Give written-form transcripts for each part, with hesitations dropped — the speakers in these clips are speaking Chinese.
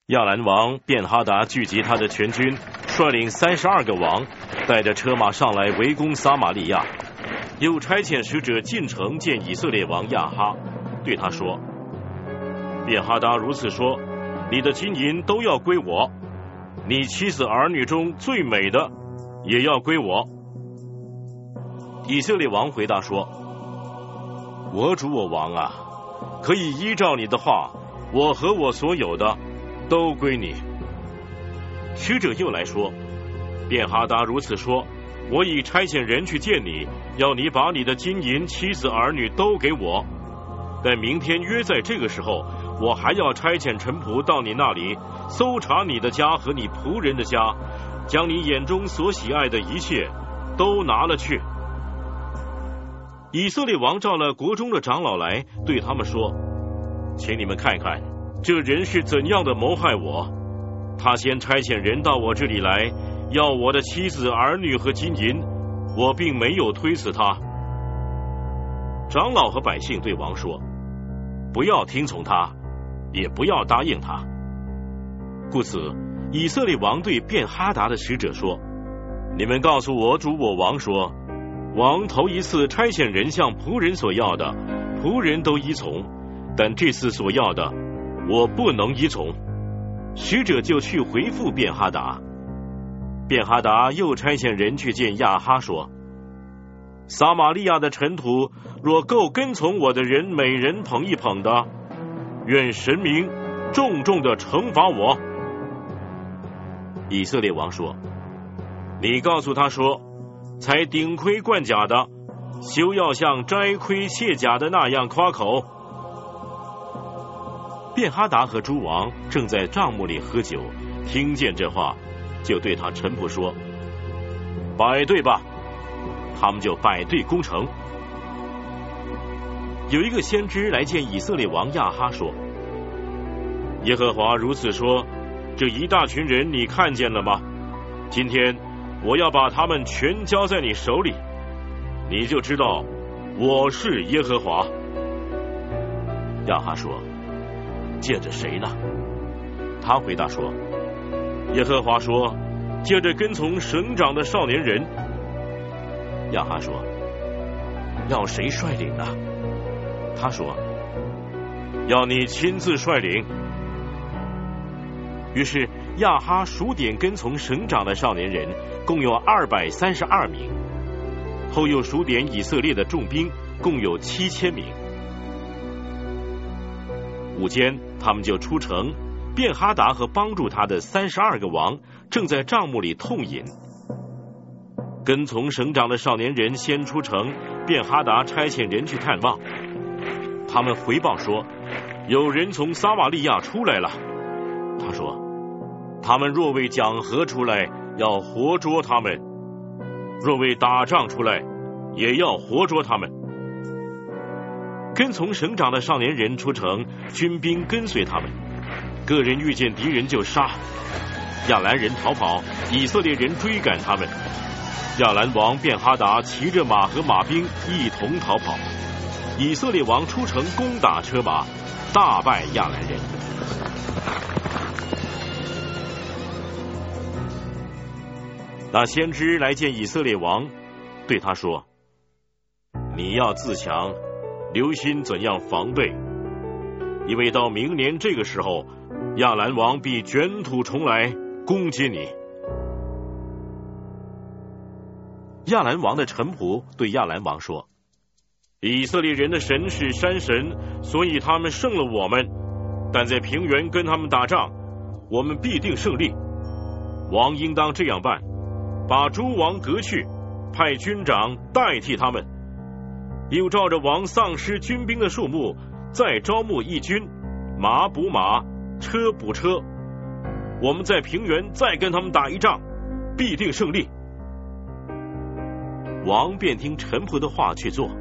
亚兰王便哈达聚集他的全军，率领32个王，带着车马上来围攻撒玛利亚，又差遣使者进城见以色列王亚哈，对他说：便哈达如此说，你的金银都要归我，你妻子儿女中最美的也要归我。以色列王回答说：我主我王啊，可以依照你的话，我和我所有的都归你。使者又来说：便哈达如此说，我已差遣人去见你，要你把你的金银、妻子儿女都给我，但明天约在这个时候，我还要差遣臣仆到你那里，搜查你的家和你仆人的家，将你眼中所喜爱的一切都拿了去。以色列王召了国中的长老来，对他们说：请你们看看这人是怎样的谋害我。他先差遣人到我这里来，要我的妻子、儿女和金银，我并没有推辞他。长老和百姓对王说：不要听从他，也不要答应他。故此，以色列王对便哈达的使者说：你们告诉我主我王说，王头一次差遣人向仆人所要的，仆人都依从，但这次所要的，我不能依从。使者就去回复便哈达。便哈达又差遣人去见亚哈说：撒玛利亚的尘土若够跟从我的人每人捧一捧的，愿神明重重的惩罚我。以色列王说：你告诉他说，才顶盔贯甲的，休要像摘盔卸甲的那样夸口。便哈达和诸王正在帐幕里喝酒，听见这话，就对他臣仆说：摆队吧。他们就摆队攻城。有一个先知来见以色列王亚哈说：耶和华如此说，这一大群人你看见了吗？今天我要把他们全交在你手里，你就知道我是耶和华。亚哈说：借着谁呢？他回答说：耶和华说，借着跟从省长的少年人。亚哈说：要谁率领呢？他说：要你亲自率领。于是亚哈数点跟从省长的少年人，共有232名，后又数点以色列的重兵，共有7000名。午间，他们就出城，便哈达和帮助他的32个王正在帐幕里痛饮。跟从省长的少年人先出城，便哈达差遣人去探望。他们回报说，有人从撒玛利亚出来了。他说，他们若为讲和出来，要活捉他们；若为打仗出来，也要活捉他们。跟从省长的少年人出城，军兵跟随他们，个人遇见敌人就杀。亚兰人逃跑，以色列人追赶他们。亚兰王便哈达骑着马和马兵一同逃跑。以色列王出城攻打车马，大败亚兰人。那先知来见以色列王，对他说：你要自强，留心怎样防备，因为到明年这个时候，亚兰王必卷土重来攻击你。亚兰王的臣仆对亚兰王说：以色列人的神是山神，所以他们胜了我们，但在平原跟他们打仗，我们必定胜利。王应当这样办，把诸王革去，派军长代替他们，又照着王丧失军兵的数目，再招募义军，马补马，车补车。我们在平原再跟他们打一仗，必定胜利。王便听臣仆的话去做。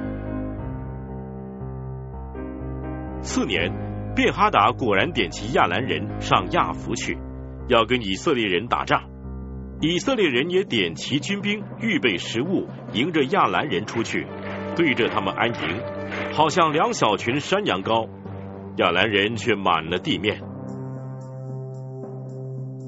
次年，便哈达果然点齐亚兰人上亚弗去，要跟以色列人打仗。以色列人也点齐军兵，预备食物，迎着亚兰人出去，对着他们安营，好像2小群山羊羔。亚兰人却满了地面。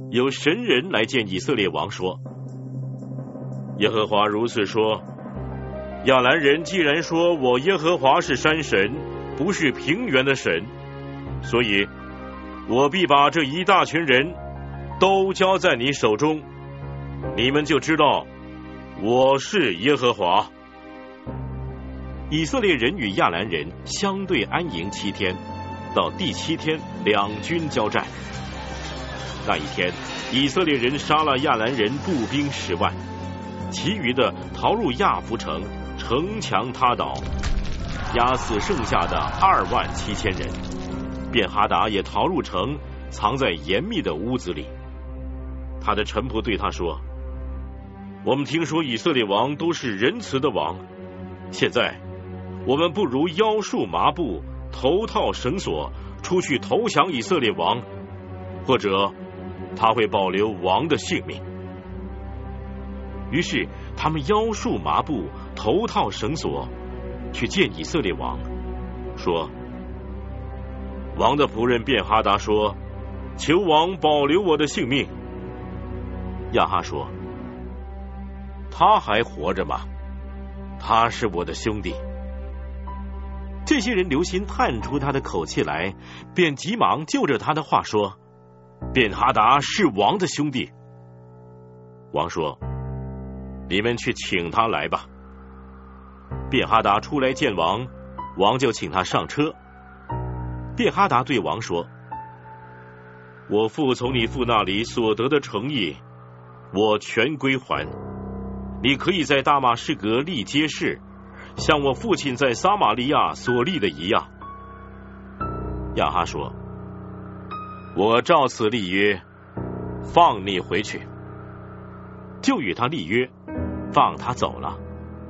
有神人来见以色列王说：耶和华如此说，亚兰人既然说我耶和华是山神，不是平原的神，所以我必把这一大群人都交在你手中，你们就知道我是耶和华。以色列人与亚兰人相对安营7天，到第7天两军交战。那一天，以色列人杀了亚兰人步兵10万，其余的逃入亚弗城，城墙塌倒，压死剩下的2万7千人。便哈达也逃入城，藏在严密的屋子里。他的臣仆对他说：我们听说以色列王都是仁慈的王，现在我们不如腰束麻布，头套绳索，出去投降以色列王，或者他会保留王的性命。于是他们腰束麻布，头套绳索，去见以色列王，说：王的仆人便哈达说，求王保留我的性命。亚哈说：他还活着吗？他是我的兄弟。这些人留心探出他的口气来，便急忙就着他的话说：便哈达是王的兄弟。王说：你们去请他来吧。便哈达出来见王，王就请他上车。便哈达对王说：我父从你父那里所得的诚意，我全归还。你可以在大马士革立街市，像我父亲在撒玛利亚所立的一样。亚哈说：我照此立约，放你回去。就与他立约，放他走了。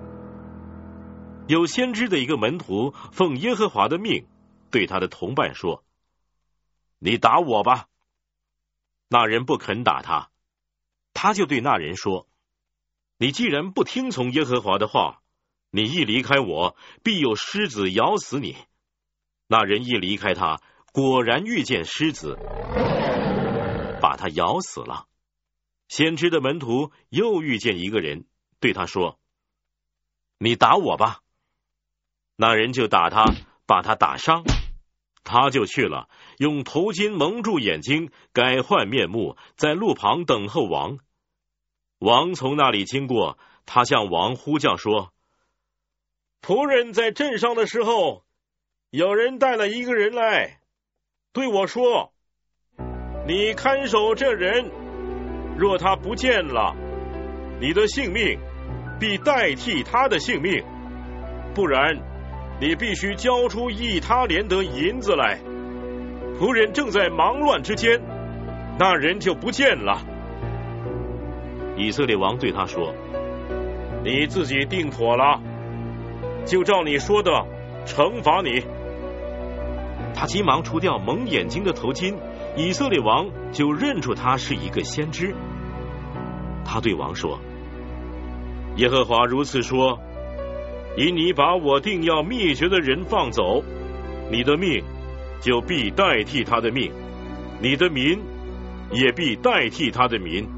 有先知的一个门徒奉耶和华的命，对他的同伴说：你打我吧。那人不肯打他，他就对那人说：你既然不听从耶和华的话，你一离开我，必有狮子咬死你。那人一离开他，果然遇见狮子，把他咬死了。先知的门徒又遇见一个人，对他说：你打我吧。那人就打他，把他打伤。他就去了，用头巾蒙住眼睛，改换面目，在路旁等候王。王从那里经过，他向王呼叫说：仆人在镇上的时候，有人带了一个人来，对我说：你看守这人，若他不见了，你的性命必代替他的性命，不然你必须交出1他连得银子来。仆人正在忙乱之间，那人就不见了。以色列王对他说：你自己定妥了，就照你说的惩罚你。他急忙除掉蒙眼睛的头巾，以色列王就认出他是一个先知。他对王说：耶和华如此说，因你把我定要灭绝的人放走，你的命就必代替他的命，你的民也必代替他的民。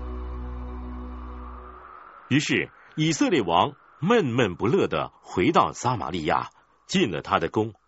于是以色列王闷闷不乐地回到撒玛利亚，进了他的宫。